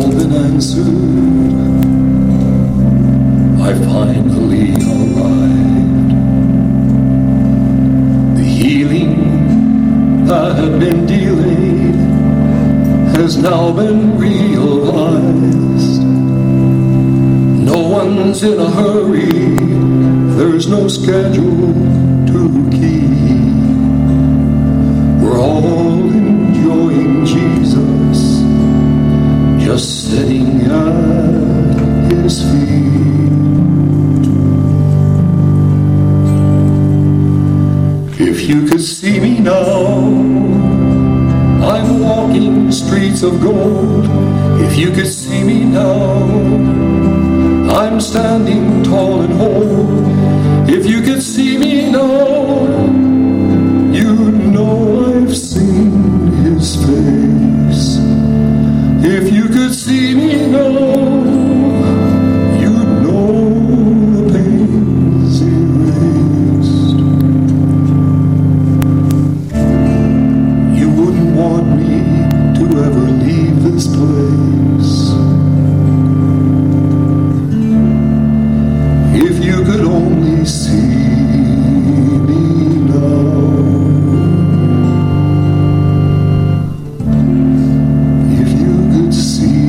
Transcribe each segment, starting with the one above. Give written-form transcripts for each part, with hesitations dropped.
all been answered. I finally arrived. The healing that had been delayed has now been realized. No one's in a hurry, there's no schedule to keep. We're all enjoying Jesus, just sitting at his feet. If you could see me now, I'm walking streets of gold. If you could see me now, I'm standing tall and whole. If you could see me now, you'd know I've seen his face. If you could see me now, you'd know the pain's erased. You wouldn't want me to ever leave this place. If you could only see me now. If you could see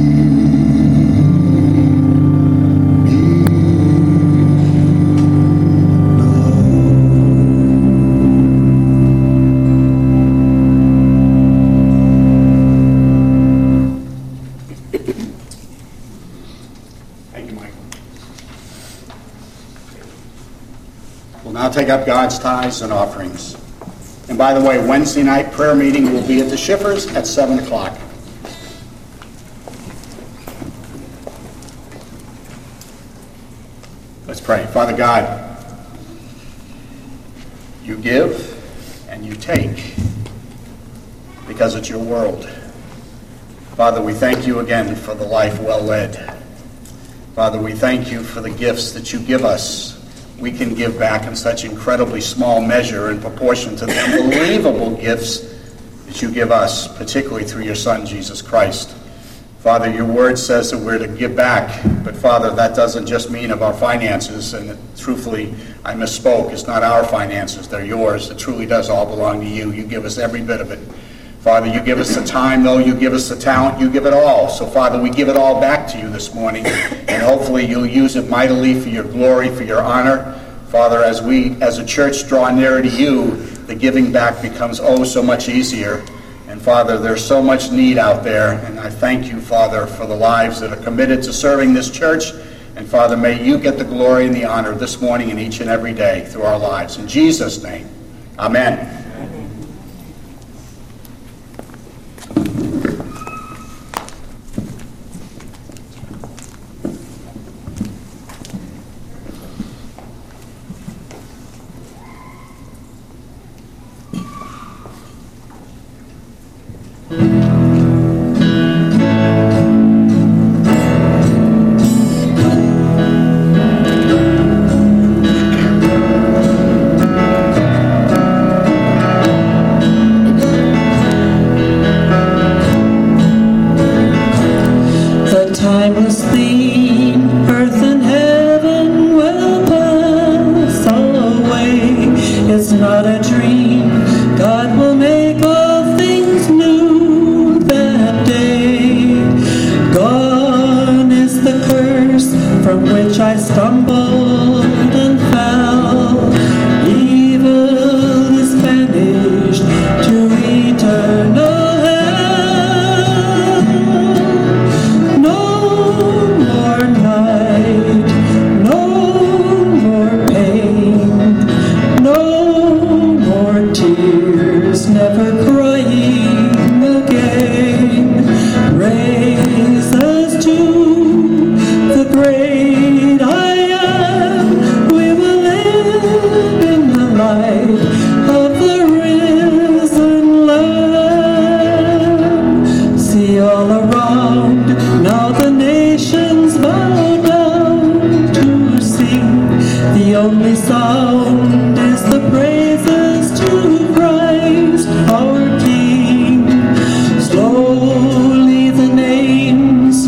me now. Thank you, Michael. We'll now take up God's tithes and offerings. And by the way, Wednesday night prayer meeting will be at the Schiffers at 7 o'clock. Let's pray. Father God, you give and you take because it's your world. Father, we thank you again for the life well led. Father, we thank you for the gifts that you give us. We can give back in such incredibly small measure in proportion to the unbelievable gifts that you give us, particularly through your Son, Jesus Christ. Father, your word says that we're to give back, but Father, that doesn't just mean of our finances, and truthfully, I misspoke. It's not our finances, they're yours. It truly does all belong to you. You give us every bit of it. Father, you give us the time, though, you give us the talent, you give it all. So, Father, we give it all back to you this morning, and hopefully you'll use it mightily for your glory, for your honor. Father, as we, as a church, draw nearer to you, the giving back becomes oh so much easier. And, Father, there's so much need out there, and I thank you, Father, for the lives that are committed to serving this church. And, Father, may you get the glory and the honor this morning and each and every day through our lives. In Jesus' name, amen.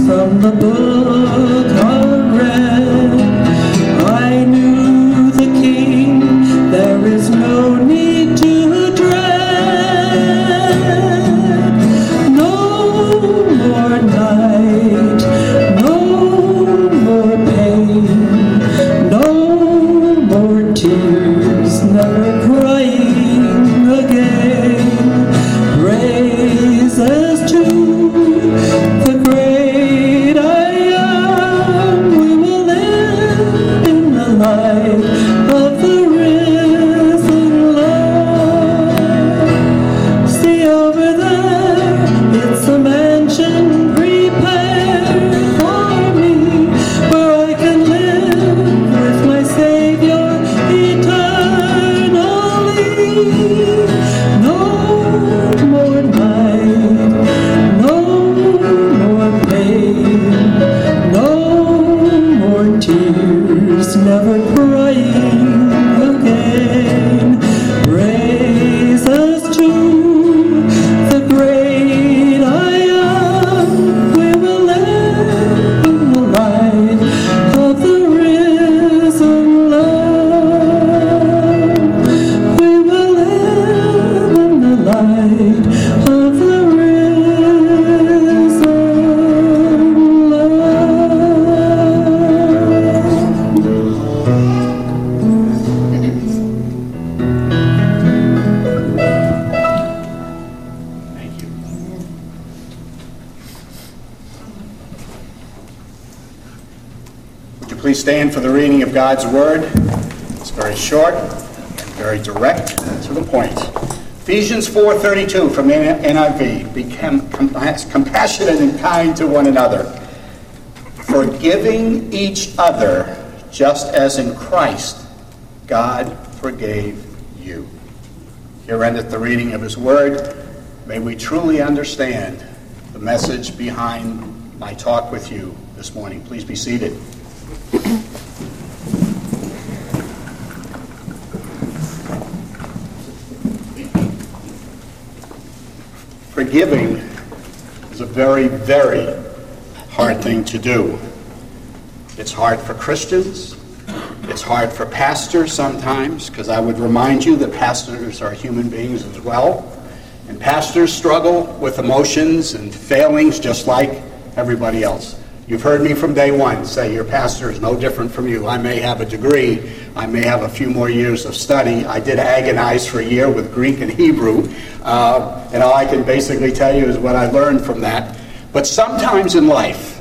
from the book are read, I knew the King, there is no need to dread. No more night, no more pain, no more tears, never crying again. Praises to the great I am. We will live in the light of the risen Lord. See over there, it's a mansion prepared for me, where I can live with my Savior eternally. No more night, no more pain, no more tears, never crying again. Praises to the great I am. We will live in the light of the risen Lord. We will live in the light of the risen Lord. Thank you. Would you please stand for the reading of God's Word? It's very short and very direct to the point. Ephesians 4:32 from the NIV. Become compassionate and kind to one another, forgiving each other, just as in Christ God forgave you. Here endeth the reading of His Word. May we truly understand the message behind my talk with you this morning. Please be seated. Forgiving is a very, very hard thing to do. It's hard for Christians. It's hard for pastors sometimes, because I would remind you that pastors are human beings as well. And pastors struggle with emotions and failings just like everybody else. You've heard me from day one say your pastor is no different from you. I may have a degree. I may have a few more years of study. I did agonize for a year with Greek and Hebrew. And all I can basically tell you is what I learned from that. But sometimes in life,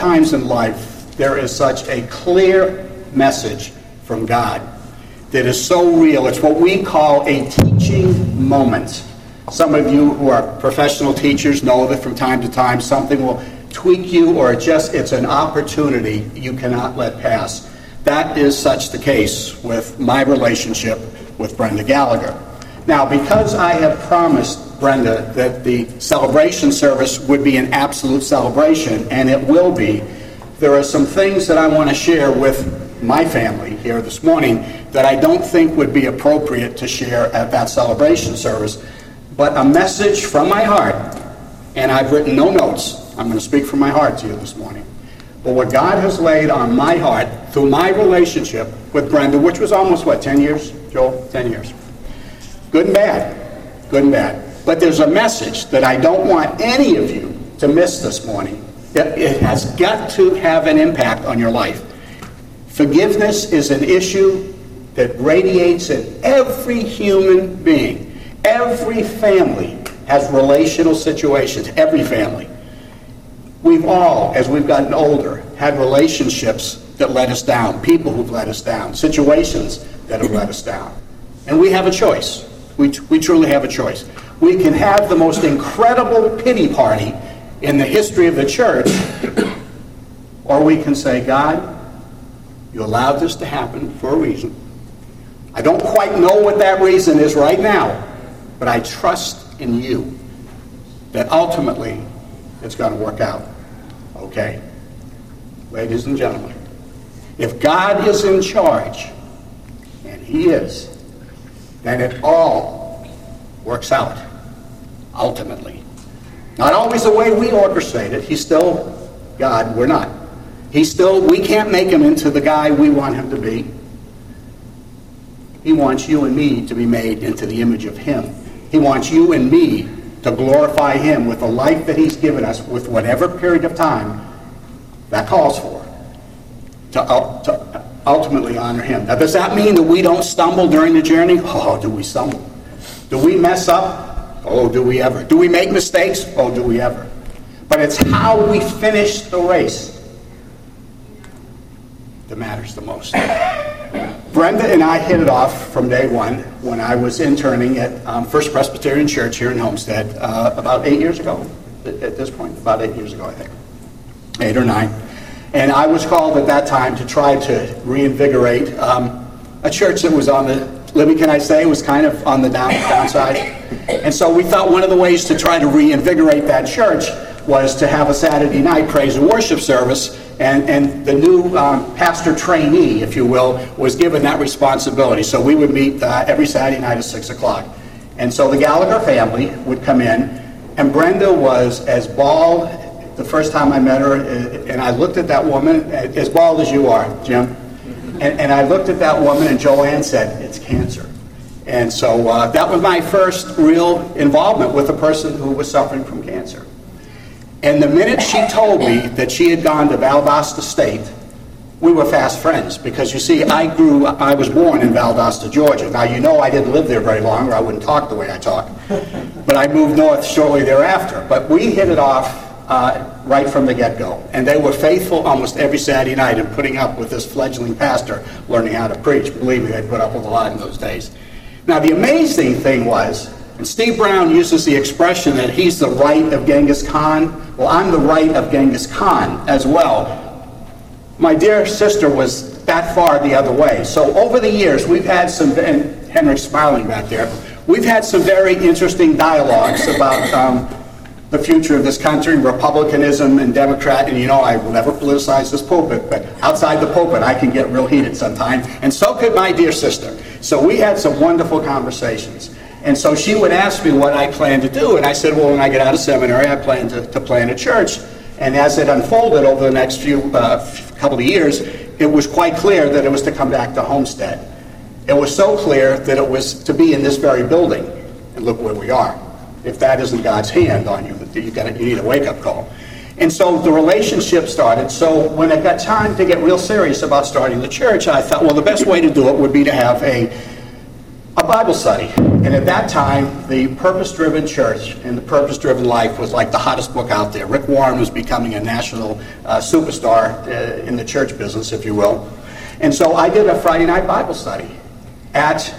there is such a clear message from God that is so real. It's what we call a teaching moment. Some of you who are professional teachers know that from time to time something will tweak you, or it's an opportunity you cannot let pass. That is such the case with my relationship with Brenda Gallagher. Now, because I have promised Brenda that the celebration service would be an absolute celebration, and it will be, there are some things that I want to share with my family here this morning that I don't think would be appropriate to share at that celebration service, but a message from my heart, and I've written no notes. I'm going to speak from my heart to you this morning. But what God has laid on my heart through my relationship with Brenda, which was almost, 10 years, Joel? 10 years. Good and bad. Good and bad. But there's a message that I don't want any of you to miss this morning. It has got to have an impact on your life. Forgiveness is an issue that radiates in every human being. Every family has relational situations. Every family. We've all, as we've gotten older, had relationships that let us down, people who've let us down, situations that have let us down. And we have a choice. We truly have a choice. We can have the most incredible pity party in the history of the church, or we can say, God, you allowed this to happen for a reason. I don't quite know what that reason is right now, but I trust in you that ultimately it's going to work out. Okay? Ladies and gentlemen, if God is in charge, and He is, then it all works out, ultimately. Not always the way we orchestrate it. He still God, we're not. We can't make him into the guy we want him to be. He wants you and me to be made into the image of him. He wants you and me to glorify him with the life that he's given us, with whatever period of time that calls for, to ultimately honor him. Now, does that mean that we don't stumble during the journey? Oh, do we stumble? Do we mess up? Oh, do we ever? Do we make mistakes? Oh, do we ever? But it's how we finish the race that matters the most. Brenda and I hit it off from day one when I was interning at First Presbyterian Church here in Homestead about 8 years ago. At this point, about 8 years ago, I think. 8 or 9. And I was called at that time to try to reinvigorate a church that was on the, Libby, can I say, was kind of on the downside. And so we thought one of the ways to try to reinvigorate that church was to have a Saturday night praise and worship service. And the new pastor trainee, if you will, was given that responsibility. So we would meet every Saturday night at 6 o'clock. And so the Gallagher family would come in, and Brenda was as bald the first time I met her, and I looked at that woman, as bald as you are, Jim. And I looked at that woman, and Joanne said, "It's cancer." And so that was my first real involvement with a person who was suffering from cancer. And the minute she told me that she had gone to Valdosta State, we were fast friends. Because you see, I was born in Valdosta, Georgia. Now, you know I didn't live there very long, or I wouldn't talk the way I talk. But I moved north shortly thereafter. But we hit it off right from the get-go. And they were faithful almost every Saturday night in putting up with this fledgling pastor learning how to preach. Believe me, they put up with a lot in those days. Now, the amazing thing was, and Steve Brown uses the expression that he's the right of Genghis Khan. Well, I'm the right of Genghis Khan as well. My dear sister was that far the other way. So over the years, we've had some, and Henry's smiling back there, we've had some very interesting dialogues about the future of this country, Republicanism and Democrat, and you know I will never politicize this pulpit, but outside the pulpit I can get real heated sometimes, and so could my dear sister. So we had some wonderful conversations. And so she would ask me what I planned to do, and I said, well, when I get out of seminary, I plan to plant a church. And as it unfolded over the next couple of years, it was quite clear that it was to come back to Homestead. It was so clear that it was to be in this very building. And look where we are. If that isn't God's hand on you, you need a wake-up call. And so the relationship started. So when it got time to get real serious about starting the church, I thought, well, the best way to do it would be to have a Bible study. And at that time, the Purpose-Driven Church and the Purpose-Driven Life was like the hottest book out there. Rick Warren was becoming a national superstar in the church business, if you will. And so I did a Friday night Bible study at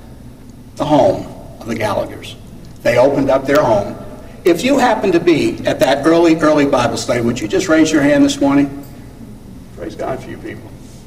the home of the Gallaghers. They opened up their home. If you happen to be at that early Bible study, would you just raise your hand this morning? Praise God for you people.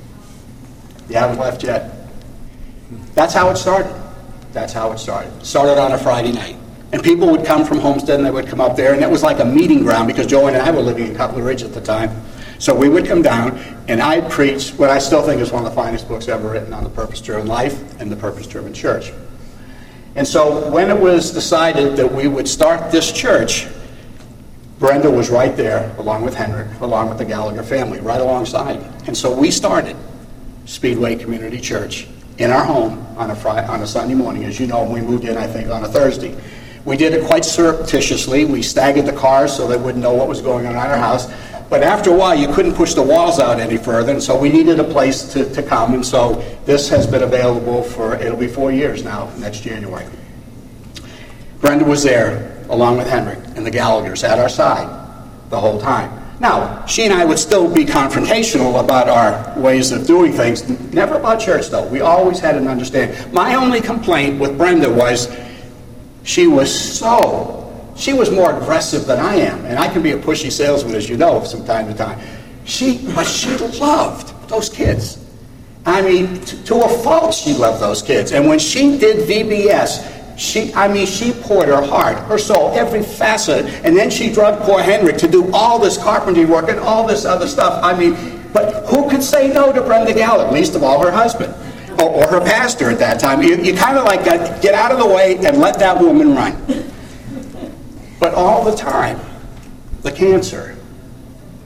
You haven't left yet. That's how it started. That's how it started. It started on a Friday night. And people would come from Homestead and they would come up there, and it was like a meeting ground because Joanne and I were living in Cutler Ridge at the time. So we would come down and I'd preach what I still think is one of the finest books ever written on the Purpose-Driven Life and the Purpose-Driven Church. And so when it was decided that we would start this church, Brenda was right there, along with Henrik, along with the Gallagher family, right alongside. And so we started Speedway Community Church in our home on a Sunday morning. As you know, we moved in, I think, on a Thursday. We did it quite surreptitiously. We staggered the cars so they wouldn't know what was going on in our house. But after a while, you couldn't push the walls out any further, and so we needed a place to come. And so this has been available it'll be 4 years now, next January. Brenda was there, along with Henrik and the Gallaghers, at our side the whole time. Now, she and I would still be confrontational about our ways of doing things. Never about church, though. We always had an understanding. My only complaint with Brenda was she was more aggressive than I am. And I can be a pushy salesman, as you know, from time to time. But she loved those kids. I mean, to a fault, she loved those kids. And when she did VBS, she poured her heart, her soul, every facet, and then she drugged poor Henrik to do all this carpentry work and all this other stuff. But who could say no to Brenda Gallagher, least of all her husband, or her pastor at that time? You kind of like get out of the way and let that woman run. But all the time, the cancer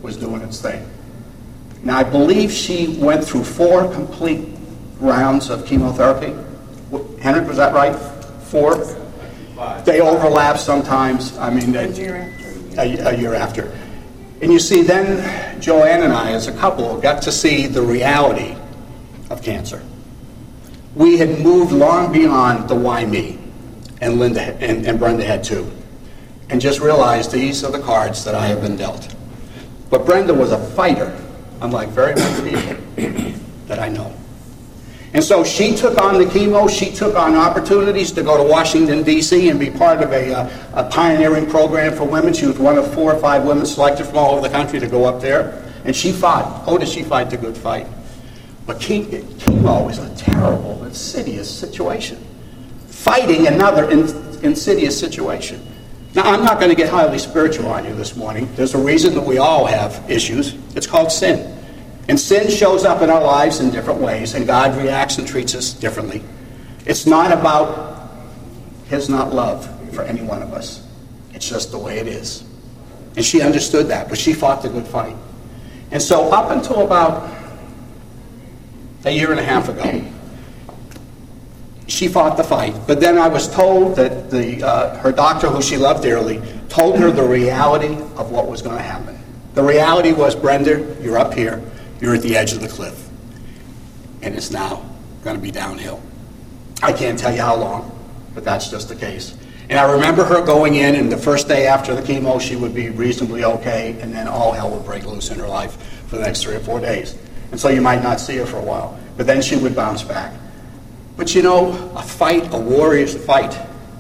was doing its thing. Now, I believe she went through 4 complete rounds of chemotherapy. Henrik, was that right? 4? 5. They overlap sometimes. I mean, a year after. And you see, then Joanne and I, as a couple, got to see the reality of cancer. We had moved long beyond the why me, and Linda and Brenda had too, and just realized these are the cards that I have been dealt. But Brenda was a fighter, unlike very many people that I know. And so she took on the chemo, she took on opportunities to go to Washington, D.C. and be part of a pioneering program for women. She was one of 4 or 5 women selected from all over the country to go up there. And she fought. Oh, did she fight the good fight? But chemo is a terrible, insidious situation. Fighting another insidious situation. Now, I'm not going to get highly spiritual on you this morning. There's a reason that we all have issues. It's called sin. And sin shows up in our lives in different ways, and God reacts and treats us differently. It's not about His not love for any one of us. It's just the way it is. And she understood that, but she fought the good fight. And so up until about a year and a half ago, she fought the fight. But then I was told that her doctor, who she loved dearly, told her the reality of what was going to happen. The reality was, Brenda, you're up here. You're at the edge of the cliff, and it's now going to be downhill. I can't tell you how long, but that's just the case. And I remember her going in, and the first day after the chemo, she would be reasonably okay, and then all hell would break loose in her life for the next 3 or 4 days. And so you might not see her for a while, but then she would bounce back. But you know, a fight, a warrior's fight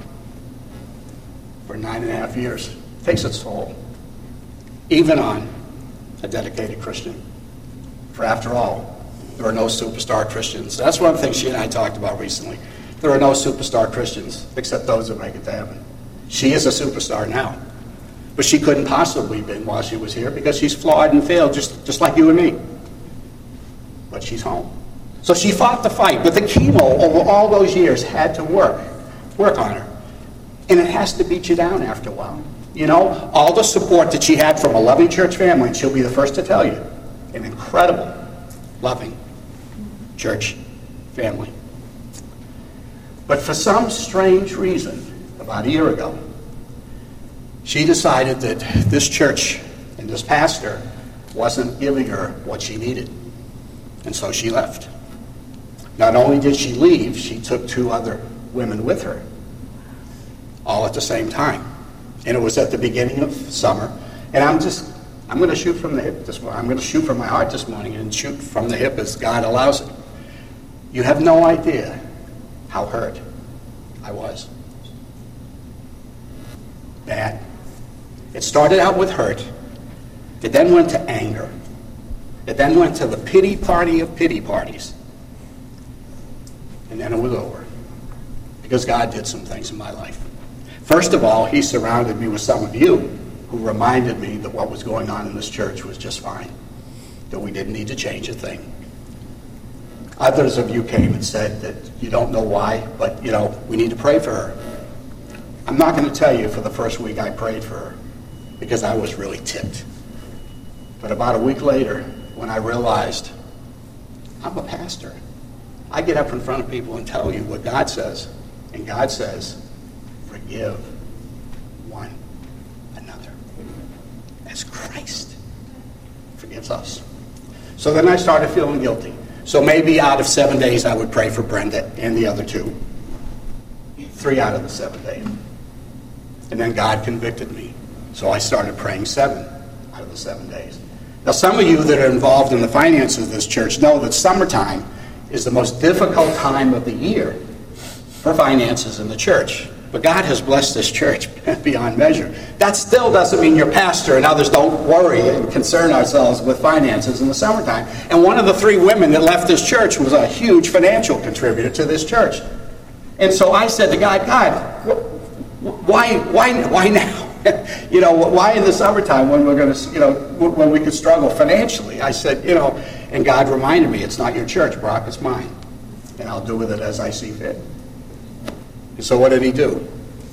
for 9.5 years takes its toll, even on a dedicated Christian. For after all, there are no superstar Christians. That's one of the things she and I talked about recently. There are no superstar Christians except those that make it to heaven. She is a superstar now. But she couldn't possibly have been while she was here because she's flawed and failed just like you and me. But she's home. So she fought the fight. But the chemo over all those years had to work on her. And it has to beat you down after a while. You know, all the support that she had from a loving church family, and she'll be the first to tell you, an incredible, loving church family. But for some strange reason, about a year ago, she decided that this church and this pastor wasn't giving her what she needed. And so she left. Not only did she leave, she took 2 other women with her, all at the same time. And it was at the beginning of summer. And I'm going to shoot from the hip this morning. I'm going to shoot from my heart this morning and shoot from the hip as God allows it. You have no idea how hurt I was. Bad. It started out with hurt. It then went to anger. It then went to the pity party of pity parties. And then it was over. Because God did some things in my life. First of all, He surrounded me with some of you who reminded me that what was going on in this church was just fine, that we didn't need to change a thing. Others of you came and said that you don't know why, but, you know, we need to pray for her. I'm not going to tell you for the first week I prayed for her, because I was really ticked. But about a week later, when I realized I'm a pastor, I get up in front of people and tell you what God says. And God says, forgive one another as Christ forgives us. So then I started feeling guilty. So maybe out of 7 days I would pray for Brenda and the other 2. 3 out of the 7 days. And then God convicted me. So I started praying 7 out of the 7 days. Now some of you that are involved in the finances of this church know that summertime is the most difficult time of the year for finances in the church. But God has blessed this church beyond measure. That still doesn't mean your pastor and others don't worry and concern ourselves with finances in the summertime. And one of the 3 women that left this church was a huge financial contributor to this church. And so I said to God, why now? You know, why in the summertime when we're going to, you know, when we could struggle financially? I said, you know, and God reminded me, it's not your church, Brock, it's mine. And I'll do with it as I see fit. And so what did He do?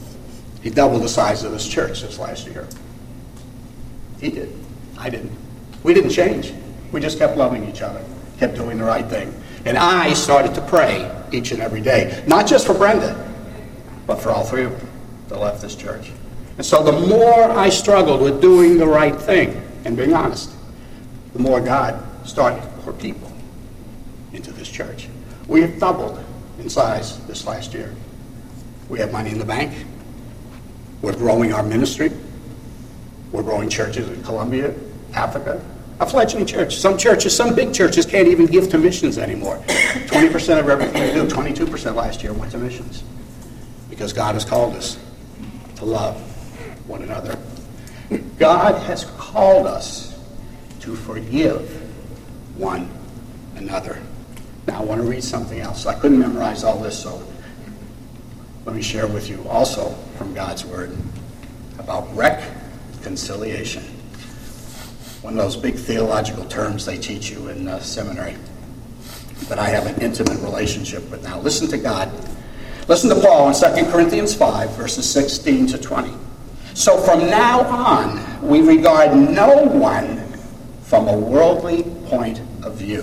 He doubled the size of this church this last year. He did. I didn't. We didn't change. We just kept loving each other, kept doing the right thing. And I started to pray each and every day, not just for Brenda, but for all three of them that left this church. And so the more I struggled with doing the right thing and being honest, the more God started to pour people into this church. We have doubled in size this last year. We have money in the bank. We're growing our ministry. We're growing churches in Colombia, Africa. A fledgling church. Some big churches can't even give to missions anymore. 20% of everything we do, 22% last year went to missions. Because God has called us to love one another. God has called us to forgive one another. Now I want to read something else. I couldn't memorize all this, so let me share with you also from God's Word about reconciliation. One of those big theological terms they teach you in seminary that I have an intimate relationship with now. Listen to God. Listen to Paul in 2 Corinthians 5, verses 16 to 20. So from now on, we regard no one from a worldly point of view.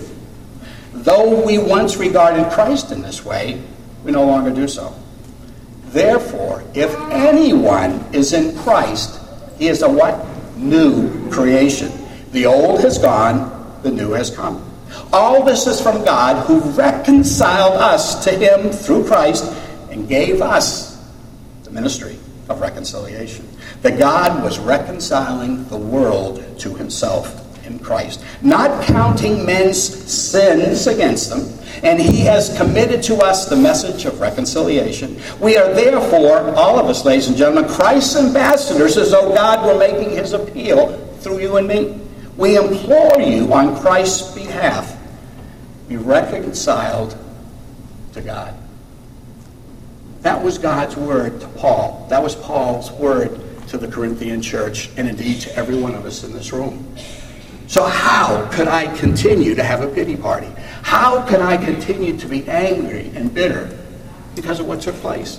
Though we once regarded Christ in this way, we no longer do so. Therefore, if anyone is in Christ, he is a what? New creation. The old has gone, the new has come. All this is from God, who reconciled us to him through Christ and gave us the ministry of reconciliation. That God was reconciling the world to himself in Christ, not counting men's sins against them, and he has committed to us the message of reconciliation. We are therefore, all of us, ladies and gentlemen, Christ's ambassadors, as though God were making his appeal through you and me. We implore you on Christ's behalf, be reconciled to God. That was God's word to Paul. That was Paul's word to the Corinthian church, and indeed to every one of us in this room. So how could I continue to have a pity party? How could I continue to be angry and bitter because of what took place?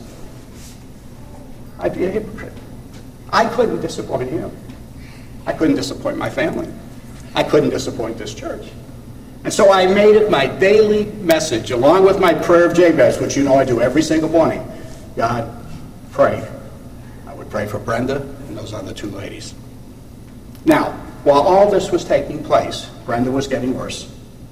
I'd be a hypocrite. I couldn't disappoint him. I couldn't disappoint my family. I couldn't disappoint this church. And so I made it my daily message, along with my prayer of Jabez, which you know I do every single morning. God, pray. I would pray for Brenda and those other two ladies. Now, while all this was taking place, Brenda was getting worse.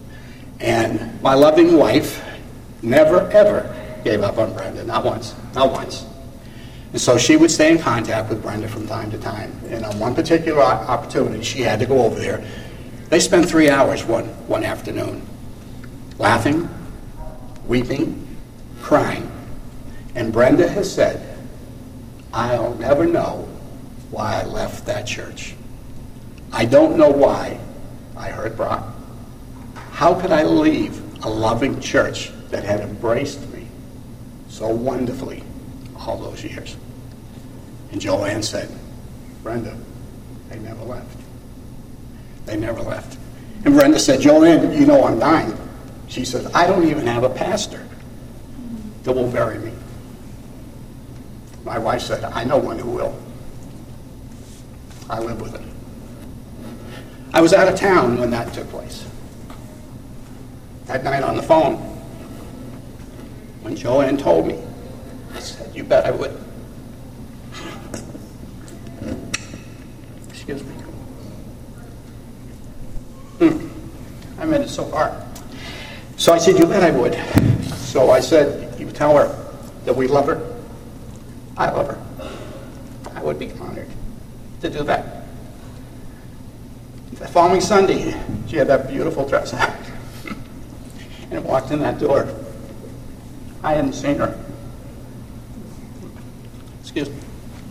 And my loving wife never, ever gave up on Brenda. Not once. Not once. And so she would stay in contact with Brenda from time to time. And on one particular opportunity, she had to go over there. They spent 3 hours one afternoon, laughing, weeping, crying. And Brenda has said, I'll never know why I left that church. I don't know why I hurt Brock. How could I leave a loving church that had embraced me so wonderfully all those years? And Joanne said, Brenda, they never left. They never left. And Brenda said, Joanne, you know I'm dying. She said, I don't even have a pastor that will bury me. My wife said, I know one who will. I live with it. I was out of town when that took place. That night on the phone, when Joanne told me, I said, you bet I would. Excuse me. I made it so far. So I said, you bet I would. So I said, you tell her that we love her. I love her. I would be honored to do that. The following Sunday, she had that beautiful dress on. And I walked in that door. I hadn't seen her. Excuse me.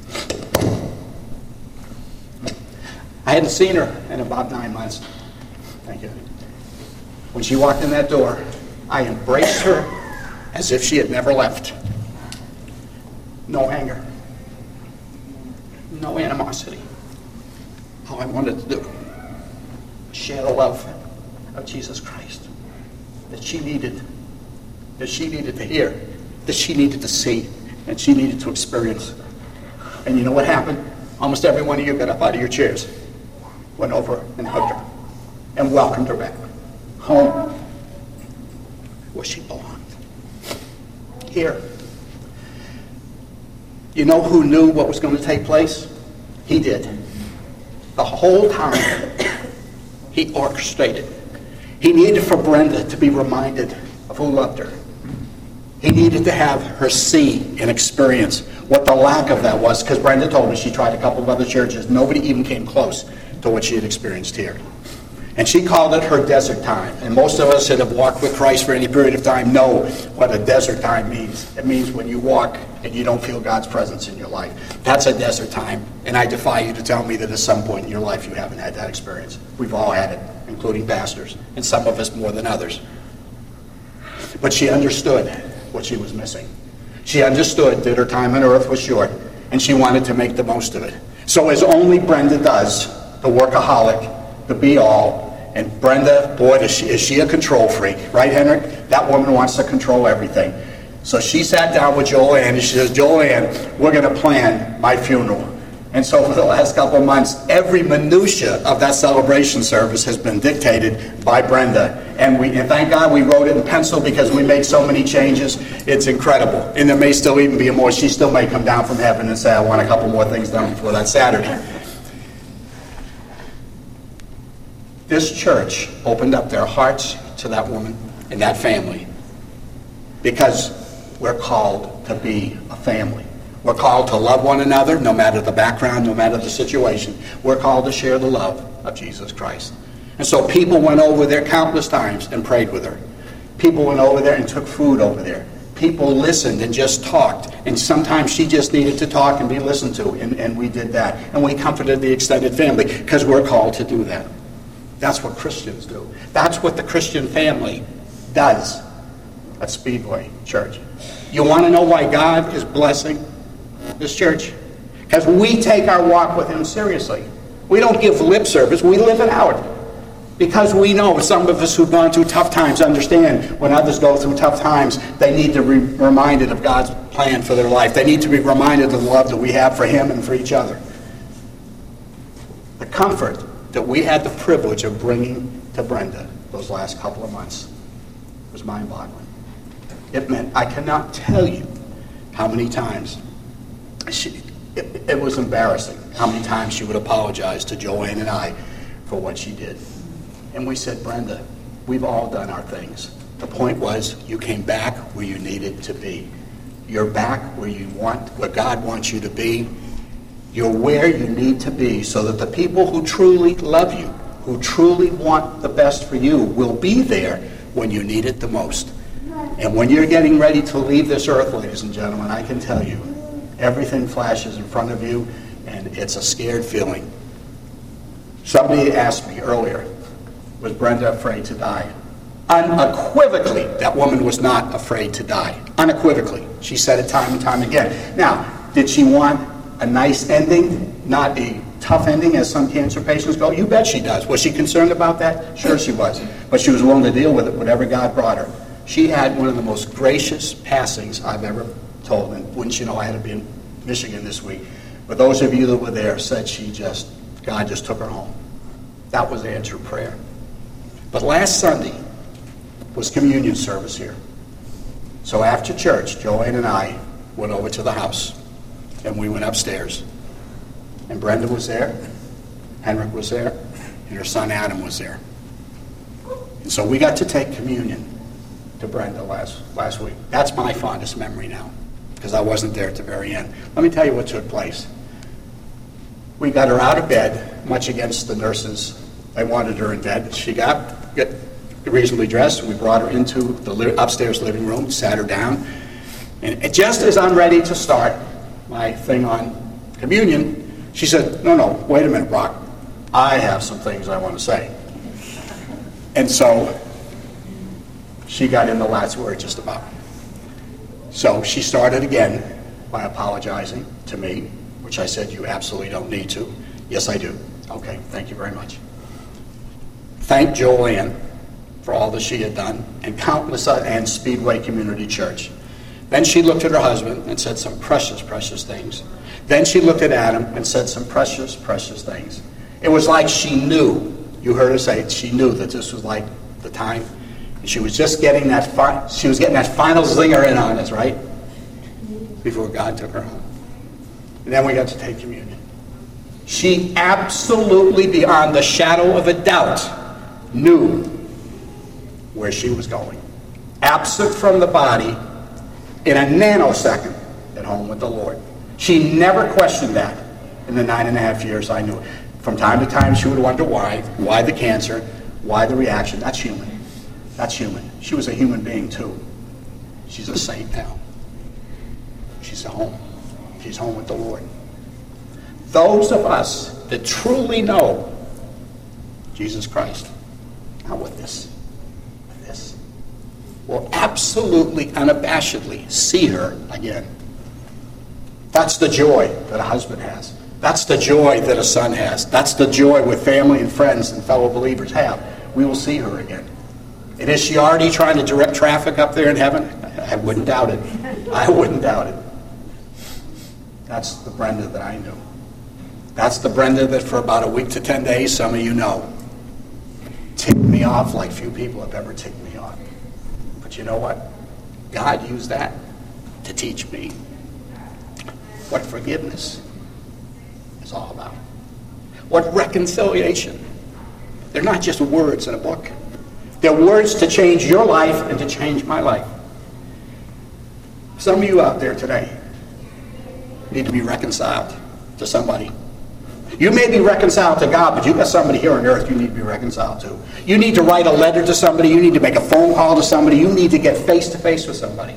I hadn't seen her in about 9 months. Thank you. When she walked in that door, I embraced her as if she had never left. No anger. No animosity. All I wanted to do was share the love of Jesus Christ that she needed to hear, that she needed to see, and she needed to experience. And you know what happened? Almost every one of you got up out of your chairs, went over and hugged her. and welcomed her back home where she belonged. Here. You know who knew what was going to take place? He did. The whole time, he orchestrated. He needed for Brenda to be reminded of who loved her. He needed to have her see and experience what the lack of that was, because Brenda told me she tried a couple of other churches. Nobody even came close to what she had experienced here. And she called it her desert time. And most of us that have walked with Christ for any period of time know what a desert time means. It means when you walk and you don't feel God's presence in your life. That's a desert time. And I defy you to tell me that at some point in your life you haven't had that experience. We've all had it, including pastors, and some of us more than others. But she understood what she was missing. She understood that her time on earth was short, and she wanted to make the most of it. So as only Brenda does, the workaholic, the be-all, and Brenda, boy, is she a control freak, right, Henrik? That woman wants to control everything. So she sat down with Joanne, and she says, Joanne, we're going to plan my funeral. And so for the last couple of months, every minutia of that celebration service has been dictated by Brenda. And thank God we wrote it in pencil because we made so many changes. It's incredible. And there may still even be more. She still may come down from heaven and say, I want a couple more things done before that Saturday. This church opened up their hearts to that woman and that family because we're called to be a family. We're called to love one another, no matter the background, no matter the situation. We're called to share the love of Jesus Christ. And so people went over there countless times and prayed with her. People went over there and took food over there. People listened and just talked. And sometimes she just needed to talk and be listened to, and we did that. And we comforted the extended family because we're called to do that. That's what Christians do. That's what the Christian family does at Speedway Church. You want to know why God is blessing this church? Because we take our walk with Him seriously. We don't give lip service, we live it out. Because we know some of us who've gone through tough times understand when others go through tough times, they need to be reminded of God's plan for their life. They need to be reminded of the love that we have for Him and for each other. The comfort that we had the privilege of bringing to Brenda those last couple of months was mind-boggling. It meant, I cannot tell you how many times it was embarrassing how many times she would apologize to Joanne and I for what she did. And we said, Brenda, we've all done our things. The point was, you came back where you needed to be. You're back where God wants you to be. You're where you need to be so that the people who truly love you, who truly want the best for you, will be there when you need it the most. And when you're getting ready to leave this earth, ladies and gentlemen, I can tell you, everything flashes in front of you, and it's a scared feeling. Somebody asked me earlier, was Brenda afraid to die? Unequivocally, that woman was not afraid to die. Unequivocally. She said it time and time again. Now, did she want a nice ending, not a tough ending as some cancer patients go? You bet she does. Was she concerned about that? Sure she was. But she was willing to deal with it, whatever God brought her. She had one of the most gracious passings I've ever told. And wouldn't you know, I had to be in Michigan this week. But those of you that were there said God just took her home. That was the answered prayer. But last Sunday was communion service here. So after church, Joanne and I went over to the house. And we went upstairs. And Brenda was there, Henrik was there, and her son Adam was there. And so we got to take communion to Brenda last week. That's my fondest memory now, because I wasn't there at the very end. Let me tell you what took place. We got her out of bed, much against the nurses. They wanted her in bed. She got reasonably dressed. We brought her into the upstairs living room, sat her down. And just as I'm ready to start my thing on communion, she said, no, wait a minute, Brock. I have some things I want to say. And so she got in the last word just about. So she started again by apologizing to me, which I said, you absolutely don't need to. Yes, I do. Okay, thank you very much. Thank Joanne for all that she had done, and countless and Speedway Community Church. Then she looked at her husband and said some precious, precious things. Then she looked at Adam and said some precious, precious things. It was like she knew You heard her say it. She knew that this was like the time. And she was just getting that final zinger in on us, right? Before God took her home. And then we got to take communion. She absolutely, beyond the shadow of a doubt, knew where she was going. Absent from the body in a nanosecond, at home with the Lord. She never questioned that in the 9.5 years I knew it. From time to time, she would wonder why the cancer, why the reaction. That's human. That's human. She was a human being too. She's a saint now. She's at home. She's home with the Lord. Those of us that truly know Jesus Christ, not with this, will absolutely, unabashedly see her again. That's the joy that a husband has. That's the joy that a son has. That's the joy with family and friends and fellow believers have. We will see her again. And is she already trying to direct traffic up there in heaven? I wouldn't doubt it. I wouldn't doubt it. That's the Brenda that I knew. That's the Brenda that for about a week to 10 days, some of you know, ticked me off like few people have ever ticked me off. But you know what? God used that to teach me what forgiveness is all about. What reconciliation. They're not just words in a book. They're words to change your life and to change my life. Some of you out there today need to be reconciled to somebody. You may be reconciled to God, but you've got somebody here on earth you need to be reconciled to. You need to write a letter to somebody. You need to make a phone call to somebody. You need to get face to face with somebody.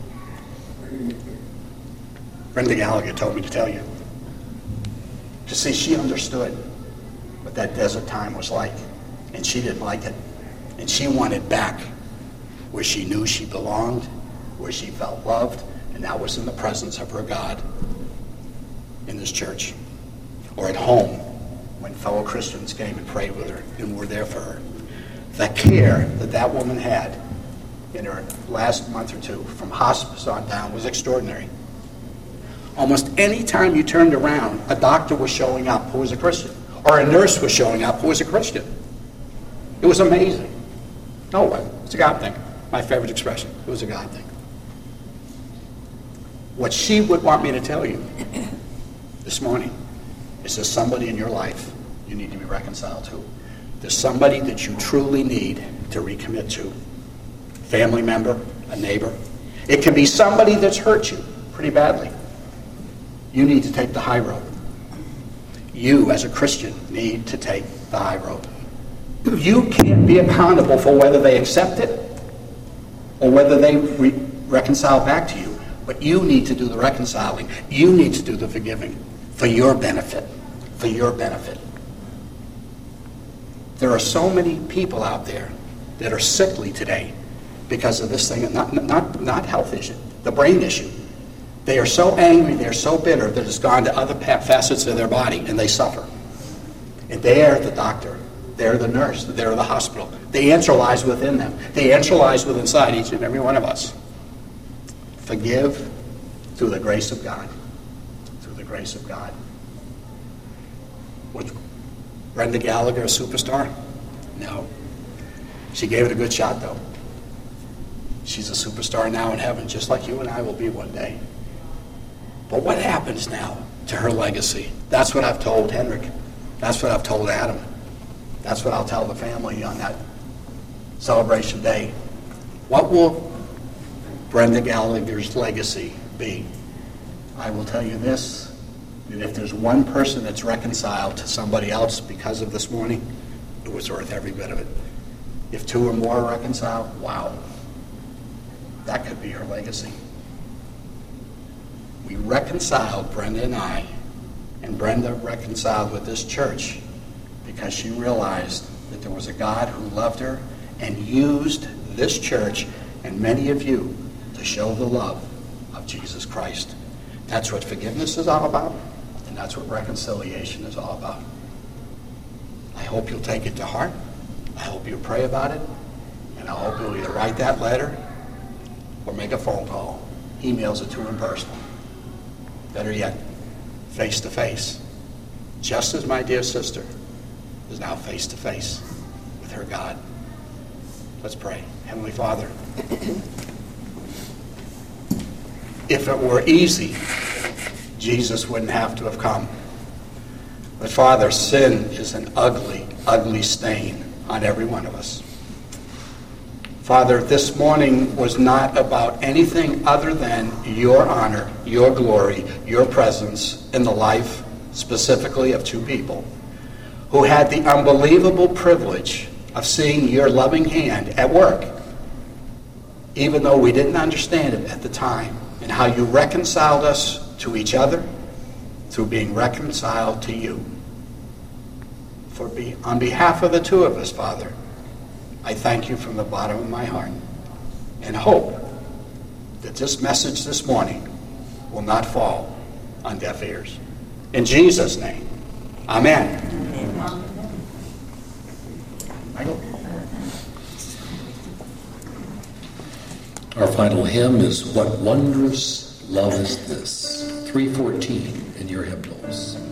Brenda Gallagher told me to tell you. To see, she understood what that desert time was like. And she didn't like it. And she wanted back where she knew she belonged, where she felt loved, and that was in the presence of her God in this church. Or at home when fellow Christians came and prayed with her and were there for her. The care that that woman had in her last month or two from hospice on down was extraordinary. Almost any time you turned around, a doctor was showing up who was a Christian, or a nurse was showing up who was a Christian. It was amazing. No, it's a God thing. My favorite expression. It was a God thing. What she would want me to tell you this morning is there's somebody in your life you need to be reconciled to. There's somebody that you truly need to recommit to. Family member, a neighbor. It can be somebody that's hurt you pretty badly. You need to take the high road. You, as a Christian, need to take the high road. You can't be accountable for whether they accept it or whether they reconcile back to you. But you need to do the reconciling. You need to do the forgiving for your benefit. For your benefit. There are so many people out there that are sickly today because of this thing, not health issue, the brain issue. They are so angry, they're so bitter that it's gone to other facets of their body and they suffer. And they're the doctor, they're the nurse, they're the hospital. They internalize within them. They internalize within inside each and every one of us. Forgive through the grace of God. Through the grace of God. Was Brenda Gallagher a superstar? No. She gave it a good shot, though. She's a superstar now in heaven, just like you and I will be one day. But what happens now to her legacy? That's what I've told Henrik. That's what I've told Adam. That's what I'll tell the family on that celebration day. What will Brenda Gallagher's legacy be? I will tell you this, that if there's one person that's reconciled to somebody else because of this morning, it was worth every bit of it. If two or more are reconciled, wow. That could be her legacy. We reconciled, Brenda and Brenda reconciled with this church because she realized that there was a God who loved her and used this church and many of you to show the love of Jesus Christ. That's what forgiveness is all about, and that's what reconciliation is all about. I hope you'll take it to heart. I hope you'll pray about it, and I hope you'll either write that letter or make a phone call. Emails it to him personally. Better yet, face to face. Just as my dear sister is now face to face with her God. Let's pray. Heavenly Father, if it were easy, Jesus wouldn't have to have come. But Father, sin is an ugly, ugly stain on every one of us. Father, this morning was not about anything other than your honor, your glory, your presence in the life specifically of two people who had the unbelievable privilege of seeing your loving hand at work, even though we didn't understand it at the time, and how you reconciled us to each other through being reconciled to you. On behalf of the two of us, Father, I thank you from the bottom of my heart and hope that this message this morning will not fall on deaf ears. In Jesus' name, amen. Michael? Our final hymn is What Wondrous Love Is This, 314 in your hymnals.